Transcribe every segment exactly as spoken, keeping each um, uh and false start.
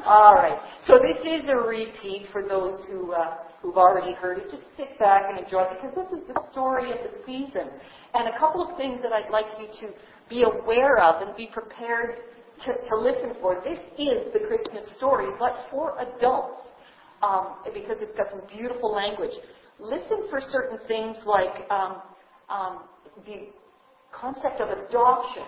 All right. So this is a repeat for those who, uh, who've already heard it. Just sit back and enjoy it because this is the story of the season. And a couple of things that I'd like you to be aware of and be prepared to, to listen for. This is the Christmas story, but for adults, um, because it's got some beautiful language. Listen for certain things like um, um, the concept of adoption.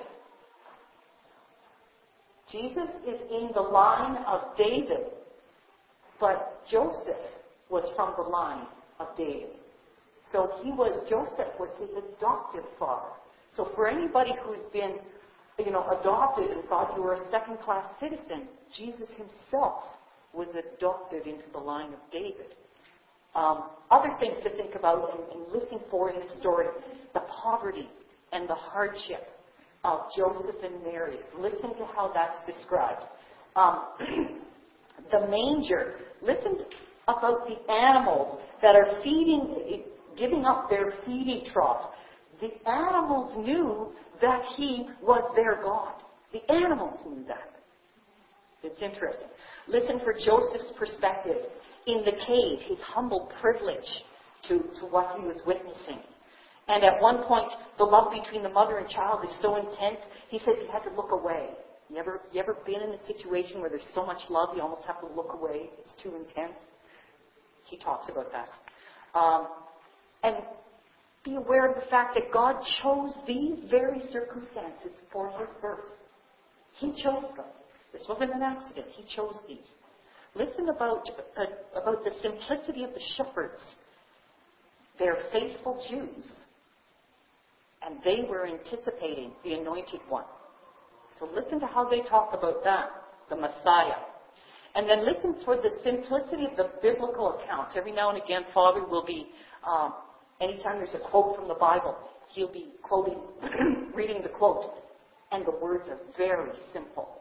Jesus is in the line of David, but Joseph was from the line of David. So he was, Joseph was his adoptive father. So for anybody who's been, you know, adopted and thought you were a second-class citizen, Jesus himself was adopted into the line of David. Um, other things to think about and, and listen for in this story, the poverty and the hardship of Joseph and Mary. Listen to how that's described. Um, the manger. Listen about the animals that are feeding, giving up their feeding trough. The animals knew that he was their God. The animals knew that. It's interesting. Listen for Joseph's perspective in the cave, his humble privilege to, to what he was witnessing. And at one point, the love between the mother and child is so intense, he says he had to look away. You ever, you ever been in a situation where there's so much love you almost have to look away? It's too intense. He talks about that. Um, and be aware of the fact that God chose these very circumstances for his birth. He chose them. This wasn't an accident. He chose these. Listen about, uh, about the simplicity of the shepherds. They're faithful Jews. And they were anticipating the anointed one. So listen to how they talk about that, the Messiah. And then listen for the simplicity of the biblical accounts. Every now and again, Father will be, um, anytime there's a quote from the Bible, he'll be quoting, reading the quote. And the words are very simple.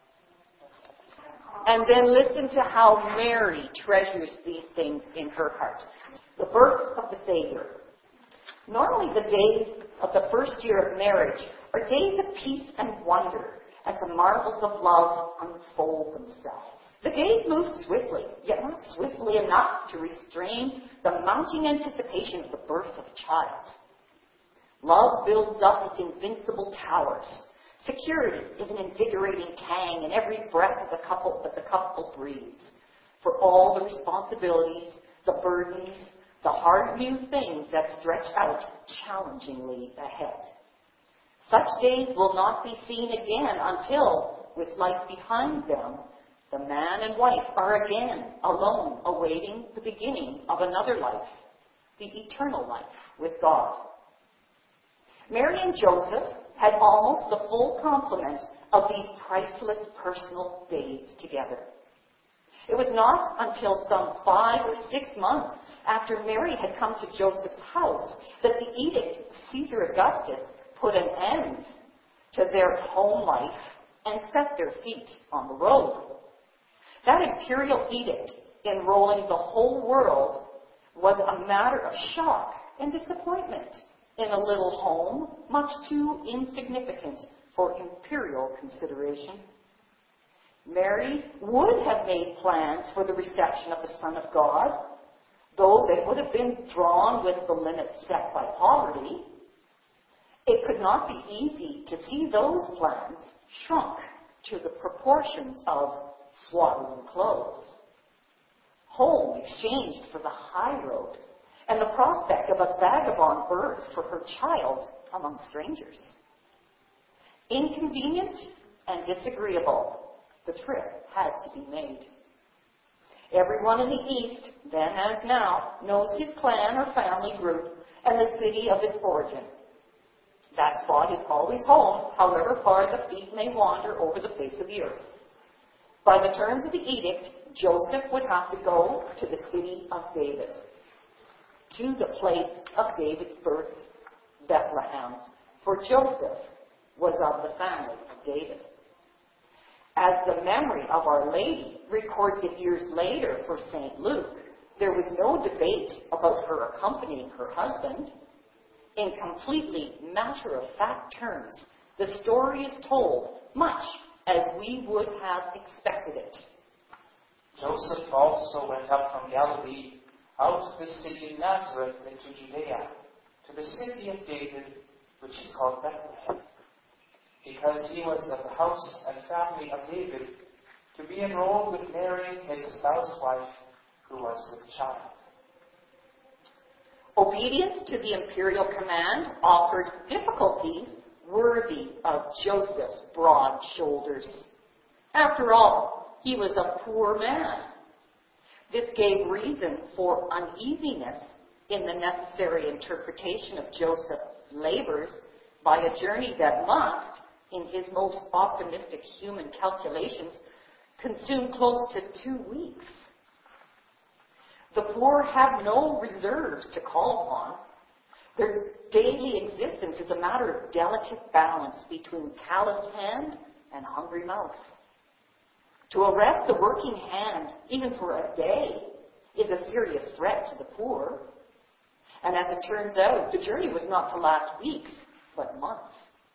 And then listen to how Mary treasures these things in her heart. The birth of the Savior. Normally the days of the first year of marriage are days of peace and wonder as the marvels of love unfold themselves. The days move swiftly, yet not swiftly enough to restrain the mounting anticipation of the birth of a child. Love builds up its invincible towers. Security is an invigorating tang in every breath of the couple that the couple breathes. For all the responsibilities, the burdens, the hard new things that stretch out challengingly ahead. Such days will not be seen again until, with life behind them, the man and wife are again alone, awaiting the beginning of another life, the eternal life with God. Mary and Joseph had almost the full complement of these priceless personal days together. It was not until some five or six months after Mary had come to Joseph's house that the edict of Caesar Augustus put an end to their home life and set their feet on the road. That imperial edict enrolling the whole world was a matter of shock and disappointment in a little home much too insignificant for imperial consideration. Mary would have made plans for the reception of the Son of God, though they would have been drawn with the limits set by poverty. It could not be easy to see those plans shrunk to the proportions of swaddling clothes. Home exchanged for the high road, and the prospect of a vagabond birth for her child among strangers. Inconvenient and disagreeable, the trip had to be made. Everyone in the East, then as now, knows his clan or family group and the city of its origin. That spot is always home, however far the feet may wander over the face of the earth. By the terms of the edict, Joseph would have to go to the city of David, to the place of David's birth, Bethlehem, for Joseph was of the family of David. As the memory of Our Lady records it years later for Saint Luke, there was no debate about her accompanying her husband. In completely matter-of-fact terms, the story is told much as we would have expected it. Joseph also went up from Galilee, out of the city of Nazareth into Judea, to the city of David, which is called Bethlehem, because he was of the house and family of David, to be enrolled with Mary, his espoused wife, who was with child. Obedience to the imperial command offered difficulties worthy of Joseph's broad shoulders. After all, he was a poor man. This gave reason for uneasiness in the necessary interpretation of Joseph's labors by a journey that must, in his most optimistic human calculations, consume close to two weeks. The poor have no reserves to call upon. Their daily existence is a matter of delicate balance between calloused hand and hungry mouth. To arrest the working hand, even for a day, is a serious threat to the poor. And as it turns out, the journey was not to last weeks, but months.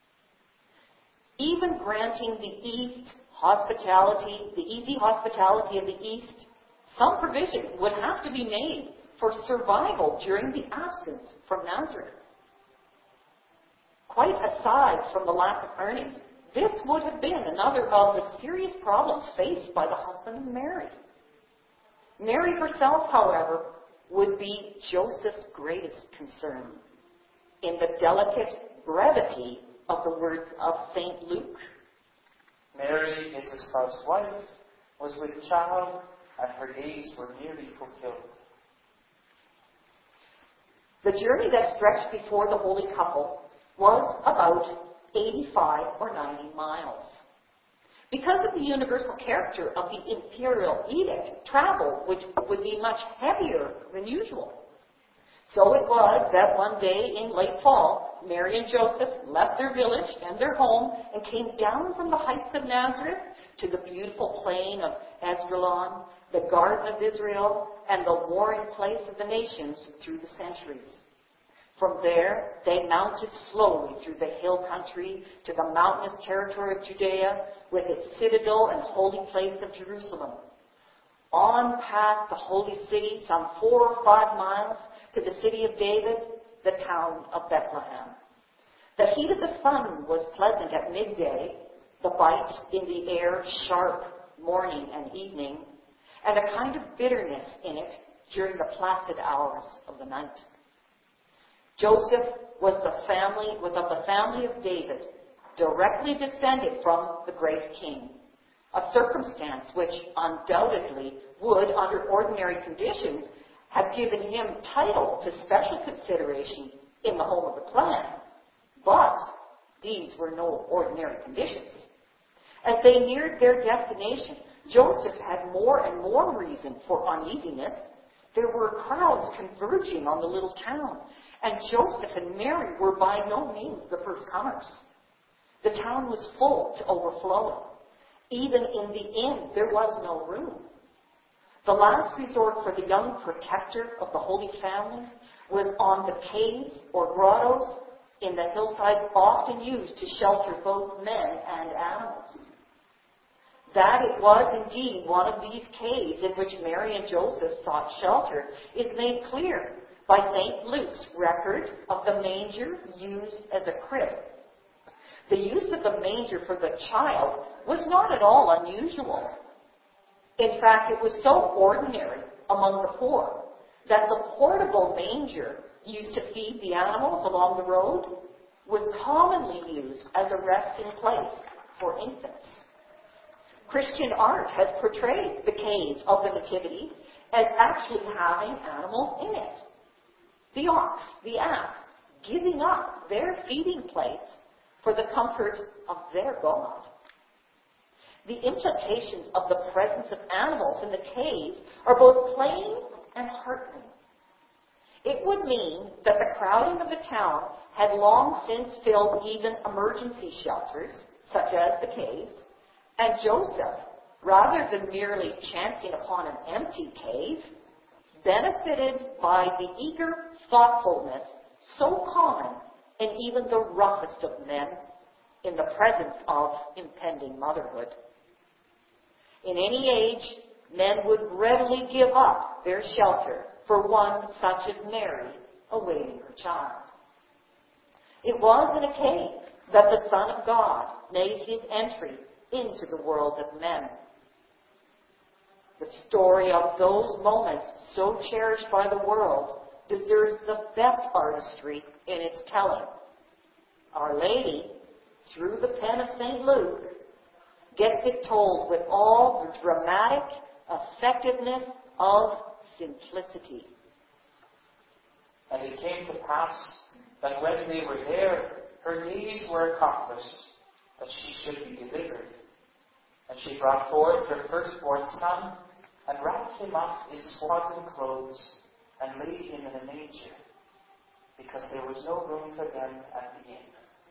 Even granting the East hospitality, the easy hospitality of the East, some provision would have to be made for survival during the absence from Nazareth. Quite aside from the lack of earnings, this would have been another of the serious problems faced by the husband of Mary. Mary herself, however, would be Joseph's greatest concern. In the delicate brevity of the words of Saint Luke, Mary, his espoused wife, was with child, and her days were nearly fulfilled. The journey that stretched before the holy couple was about eighty-five or ninety miles. Because of the universal character of the imperial edict, travel would, would be much heavier than usual. So it was that one day in late fall, Mary and Joseph left their village and their home and came down from the heights of Nazareth to the beautiful plain of Esdraelon, the Garden of Israel, and the warring place of the nations through the centuries. From there, they mounted slowly through the hill country to the mountainous territory of Judea with its citadel and holy place of Jerusalem. On past the holy city, some four or five miles, to the city of David, the town of Bethlehem. The heat of the sun was pleasant at midday, the bite in the air sharp morning and evening, and a kind of bitterness in it during the placid hours of the night. Joseph was the family was of the family of David, directly descended from the great king, a circumstance which undoubtedly would, under ordinary conditions, have given him title to special consideration in the home of the clan. But these were no ordinary conditions. As they neared their destination, Joseph had more and more reason for uneasiness. There were crowds converging on the little town, and Joseph and Mary were by no means the first comers. The town was full to overflowing. Even in the inn, there was no room. The last resort for the young protector of the Holy Family was on the caves or grottos in the hillsides often used to shelter both men and animals. That it was indeed one of these caves in which Mary and Joseph sought shelter is made clear by Saint Luke's record of the manger used as a crib. The use of the manger for the child was not at all unusual. In fact, it was so ordinary among the poor that the portable manger used to feed the animals along the road was commonly used as a resting place for infants. Christian art has portrayed the cave of the Nativity as actually having animals in it. The ox, the ass, giving up their feeding place for the comfort of their God. The implications of the presence of animals in the cave are both plain and heartening. It would mean that the crowding of the town had long since filled even emergency shelters, such as the caves, and Joseph, rather than merely chancing upon an empty cave, benefited by the eager thoughtfulness so common in even the roughest of men in the presence of impending motherhood. In any age, men would readily give up their shelter for one such as Mary awaiting her child. It was in a cave that the Son of God made his entry into the world of men. The story of those moments, so cherished by the world, deserves the best artistry in its telling. Our Lady, through the pen of Saint Luke, gets it told with all the dramatic effectiveness of simplicity. And it came to pass that when they were there, her days were accomplished, that she should be delivered. And she brought forth her firstborn son, and wrapped him up in swaddling clothes, and laid him in a manger, because there was no room for them at the inn.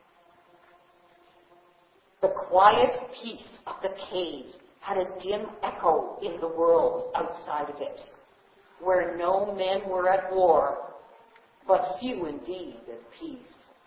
The quiet peace of the cave had a dim echo in the world outside of it, where no men were at war, but few indeed at peace.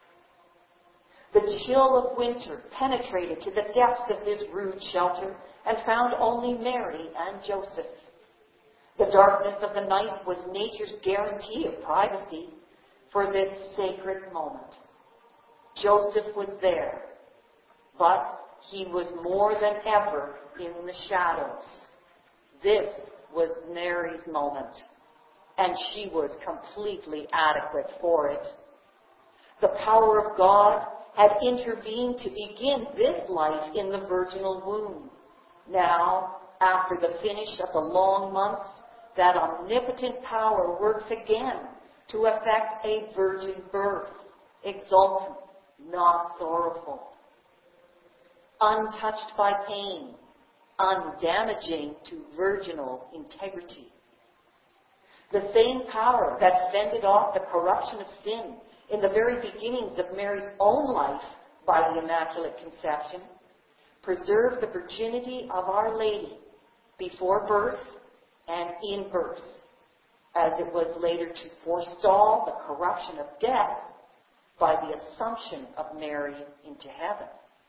The chill of winter penetrated to the depths of this rude shelter and found only Mary and Joseph. The darkness of the night was nature's guarantee of privacy for this sacred moment. Joseph was there, but he was more than ever in the shadows. This was Mary's moment, and she was completely adequate for it. The power of God had intervened to begin this life in the virginal womb. Now, after the finish of the long months, that omnipotent power works again to effect a virgin birth, exultant, not sorrowful, untouched by pain, undamaging to virginal integrity. The same power that fended off the corruption of sin in the very beginnings of Mary's own life by the Immaculate Conception preserved the virginity of Our Lady before birth and in birth, as it was later to forestall the corruption of death by the assumption of Mary into heaven.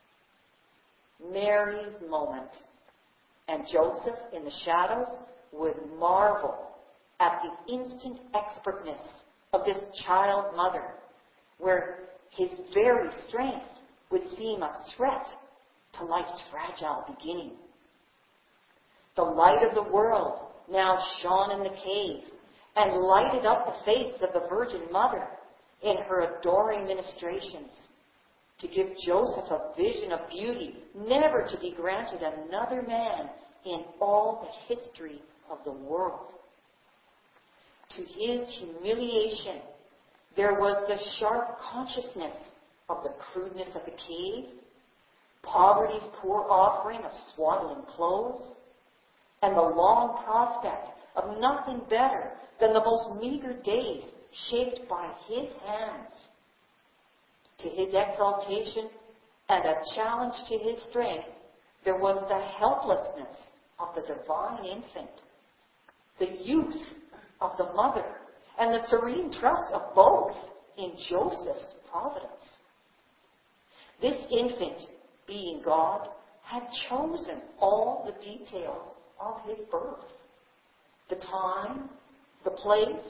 Mary's moment, and Joseph in the shadows would marvel at the instant expertness of this child mother, where his very strength would seem a threat to life's fragile beginning. The light of the world now shone in the cave and lighted up the face of the Virgin Mother in her adoring ministrations, to give Joseph a vision of beauty never to be granted another man in all the history of the world. To his humiliation, there was the sharp consciousness of the crudeness of the cave, poverty's poor offering of swaddling clothes, and the long prospect of nothing better than the most meager days shaped by his hands. To his exaltation and a challenge to his strength, there was the helplessness of the divine infant, the youth of the mother, and the serene trust of both in Joseph's providence. This infant, being God, had chosen all the details of his birth. The time, the place,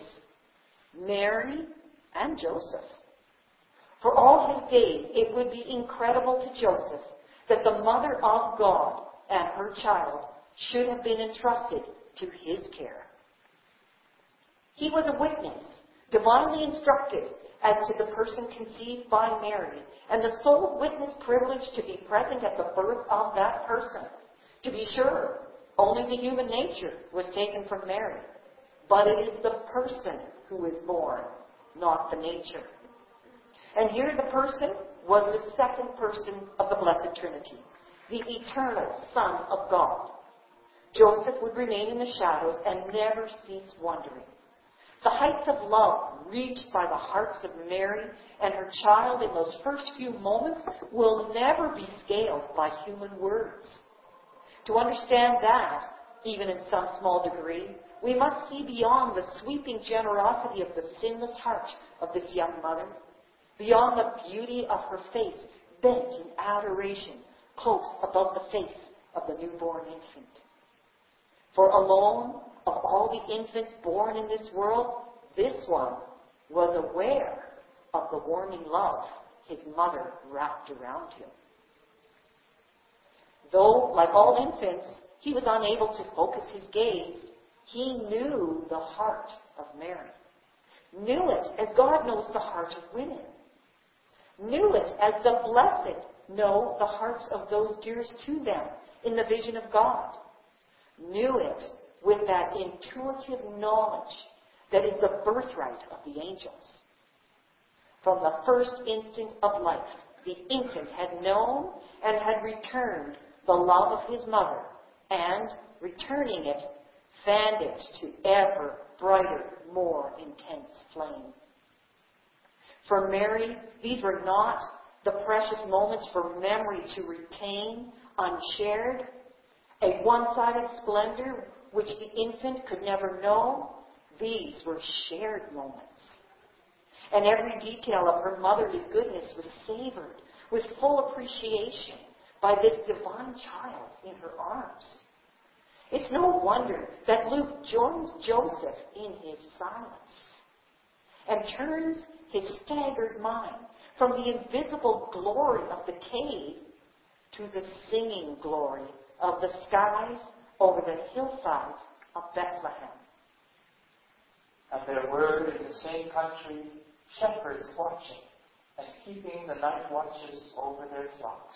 Mary, and Joseph. For all his days, it would be incredible to Joseph that the mother of God and her child should have been entrusted to his care. He was a witness, divinely instructed as to the person conceived by Mary, and the sole witness privileged to be present at the birth of that person. To be sure, only the human nature was taken from Mary, but it is the person who is born, not the nature. And here the person was the second person of the Blessed Trinity, the eternal Son of God. Joseph would remain in the shadows and never cease wondering. The heights of love reached by the hearts of Mary and her child in those first few moments will never be scaled by human words. To understand that, even in some small degree, we must see beyond the sweeping generosity of the sinless heart of this young mother, beyond the beauty of her face bent in adoration close above the face of the newborn infant. For alone of all the infants born in this world, this one was aware of the warming love his mother wrapped around him. Though, like all infants, he was unable to focus his gaze, he knew the heart of Mary. Knew it as God knows the heart of women. Knew it as the blessed know the hearts of those dearest to them in the vision of God. Knew it with that intuitive knowledge that is the birthright of the angels. From the first instant of life, the infant had known and had returned the love of his mother, and, returning it, fanned it to ever brighter, more intense flame. For Mary, these were not the precious moments for memory to retain unshared, a one-sided splendor which the infant could never know. These were shared moments. And every detail of her motherly goodness was savored with full appreciation by this divine child in her arms. It's no wonder that Luke joins Joseph in his silence and turns his staggered mind from the invisible glory of the cave to the singing glory of the skies over the hillsides of Bethlehem. And there were in the same country shepherds watching and keeping the night watches over their flocks.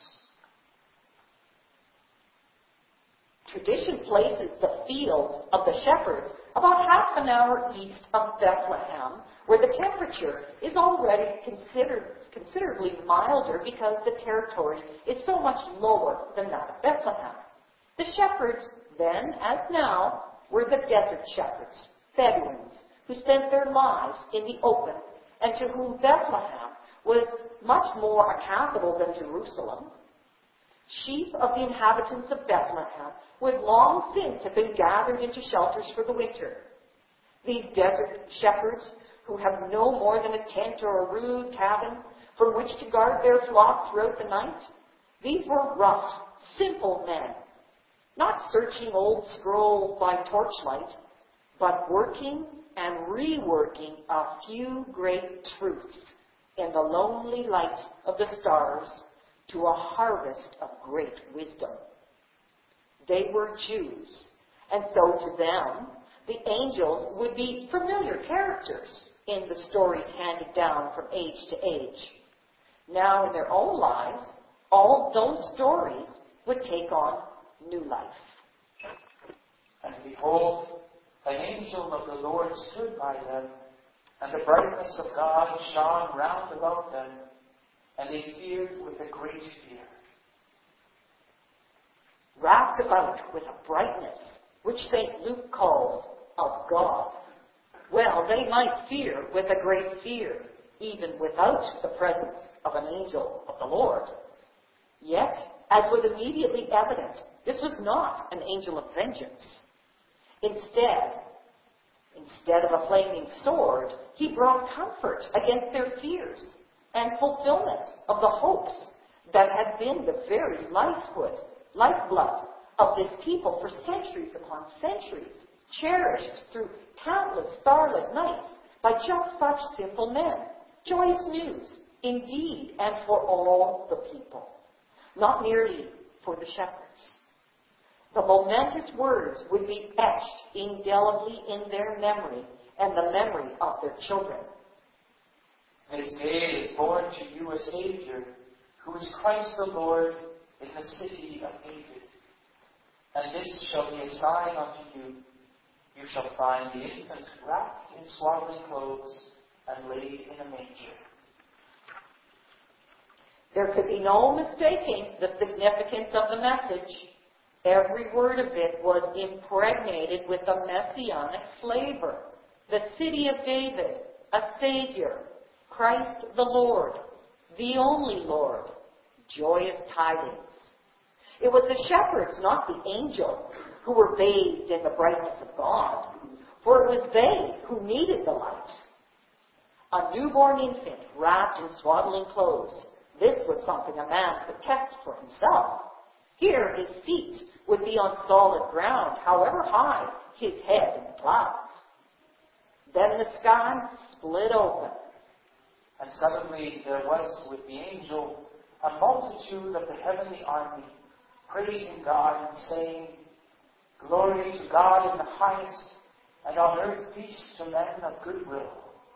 Tradition places the fields of the shepherds about half an hour east of Bethlehem, where the temperature is already considered, considerably milder because the territory is so much lower than that of Bethlehem. The shepherds, then as now, were the desert shepherds, Bedouins, who spent their lives in the open, and to whom Bethlehem was much more a capital than Jerusalem. Sheep of the inhabitants of Bethlehem would long since have been gathered into shelters for the winter. These desert shepherds, who have no more than a tent or a rude cabin from which to guard their flock throughout the night, these were rough, simple men, not searching old scrolls by torchlight, but working and reworking a few great truths in the lonely light of the stars to a harvest of great wisdom. They were Jews, and so to them, the angels would be familiar characters in the stories handed down from age to age. Now in their own lives, all those stories would take on new life. And behold, an angel of the Lord stood by them, and the brightness of God shone round about them, and they feared with a great fear. Wrapped about with a brightness, which Saint Luke calls of God. Well, they might fear with a great fear, even without the presence of an angel of the Lord. Yet, as was immediately evident, this was not an angel of vengeance. Instead, instead of a flaming sword, he brought comfort against their fears and fulfillment of the hopes that had been the very lifeblood, lifeblood of this people for centuries upon centuries, cherished through countless starlit nights by just such simple men. Joyous news, indeed, and for all the people, not merely for the shepherds. The momentous words would be etched indelibly in their memory and the memory of their children. This day is born to you a Savior, who is Christ the Lord, in the city of David. And this shall be a sign unto you. You shall find the infant wrapped in swaddling clothes and laid in a manger. There could be no mistaking the significance of the message. Every word of it was impregnated with a messianic flavor. The city of David, a Savior, Christ the Lord, the only Lord, joyous tidings. It was the shepherds, not the angel, who were bathed in the brightness of God, for it was they who needed the light. A newborn infant wrapped in swaddling clothes, this was something a man could test for himself. Here his feet would be on solid ground, however high his head in the clouds. Then the sky split open. And suddenly there was with the angel a multitude of the heavenly army, praising God and saying, Glory to God in the highest, and on earth peace to men of good will.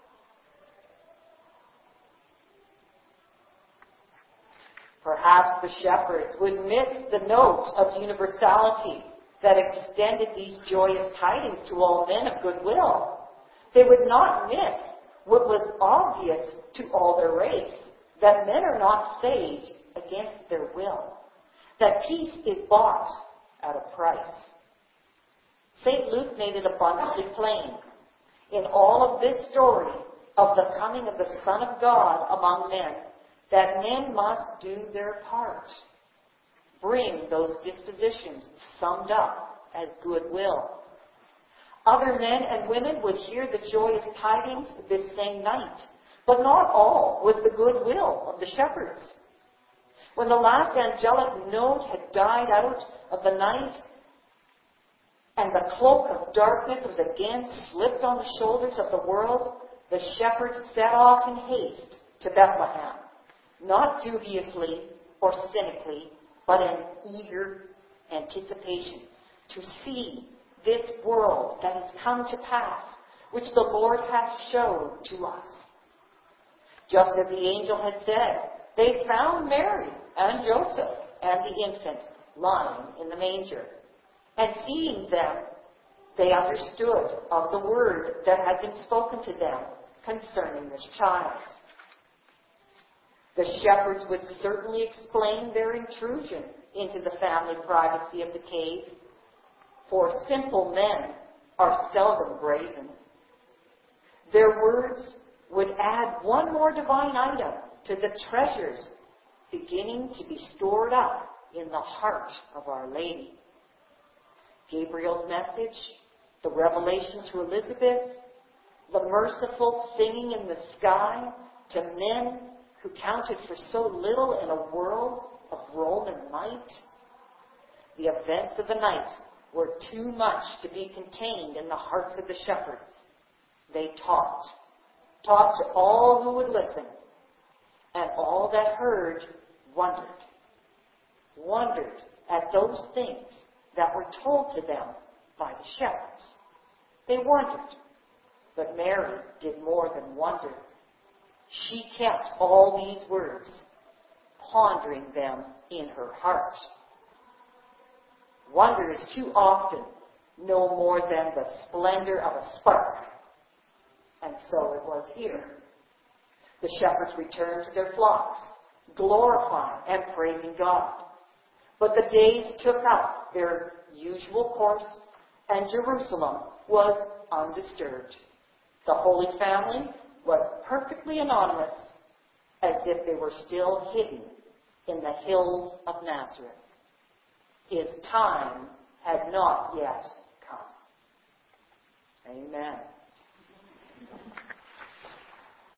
Perhaps the shepherds would miss the note of universality that extended these joyous tidings to all men of goodwill. They would not miss what was obvious to all their race, that men are not saved against their will, that peace is bought at a price. Saint Luke made it abundantly plain in all of this story of the coming of the Son of God among men, that men must do their part. Bring those dispositions summed up as goodwill. Other men and women would hear the joyous tidings this same night, but not all with the goodwill of the shepherds. When the last angelic note had died out of the night, and the cloak of darkness was again slipped on the shoulders of the world, the shepherds set off in haste to Bethlehem, not dubiously or cynically, but in eager anticipation, to see this world that has come to pass, which the Lord hath showed to us. Just as the angel had said, they found Mary and Joseph and the infant lying in the manger. And seeing them, they understood of the word that had been spoken to them concerning this child. The shepherds would certainly explain their intrusion into the family privacy of the cave, for simple men are seldom brazen. Their words would add one more divine item to the treasures beginning to be stored up in the heart of Our Lady. Gabriel's message, the revelation to Elizabeth, the merciful singing in the sky to men who counted for so little in a world of Roman might. The events of the night were too much to be contained in the hearts of the shepherds. They talked, talked to all who would listen, and all that heard wondered, wondered at those things that were told to them by the shepherds. They wondered, but Mary did more than wonder. She kept all these words, pondering them in her heart. Wonder is too often no more than the splendor of a spark. And so it was here. The shepherds returned to their flocks, glorifying and praising God. But the days took up their usual course, and Jerusalem was undisturbed. The Holy Family was perfectly anonymous, as if they were still hidden in the hills of Nazareth. His time had not yet come. Amen.